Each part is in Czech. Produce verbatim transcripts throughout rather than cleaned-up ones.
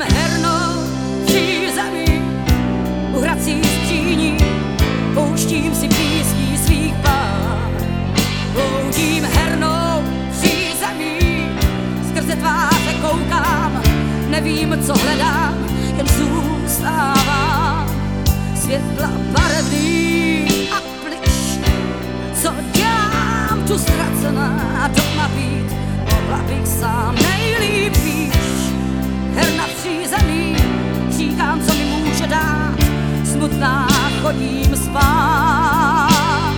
Proudím hernou přízemí, u hrací skříní, pouštím si písní svých pár. Proudím hernou přízemí, skrze tváře koukám, nevím, co hledám, jen zůstávám. Světla barevný a plyš, co dělám tu ztracená doma být, mohla bych sám nejlíp víš. Herna v přízemí, říkám, co mi může dát, smutná chodím spát.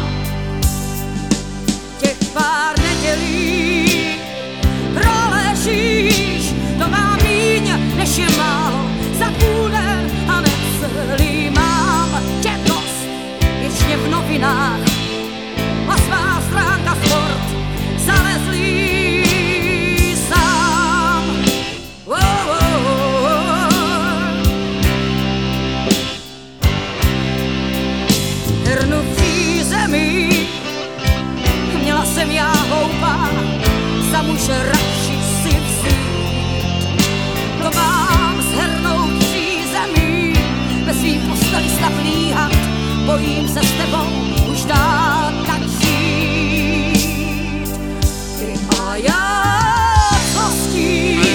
Těch pár nedělí proležíš doma míň, než je málo, za půl den a necelý mám tě dost, věčně v novinách, osmá stránka sport, zalezlý sám. Oh, oh, oh, oh. Hernu v přízemí, měla jsem já houpa, za muže radši si vzít. To mám s hernou v přízemí, ve svým posteli stav líhat, bojím se s tebou už dál tak žít. Ty a já, co s tím?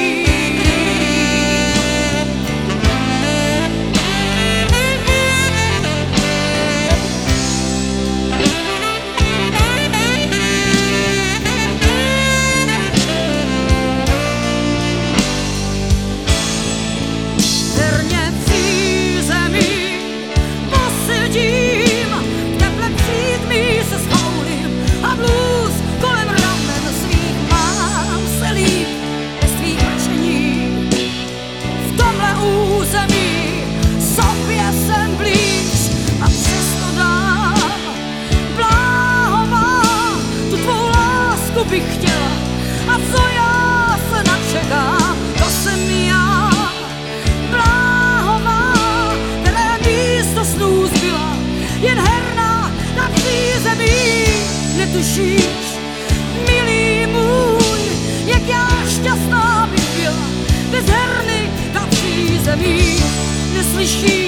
Herně v přízemí posedím, v teple přídmí se schoulím a blues kolem ramen svých mám se líp bez tvých mlčení. V tomhle území sobě jsem blíž a přesto dám bláhová, tu tvou lásku bych chtěla a co já se načekám, to jsem já. Bláhová, které místo snů zbyla, jen herna na přízemí, netušíš, milý můj, jak já šťastná bych byla, bez herny na přízemí, neslyšíš.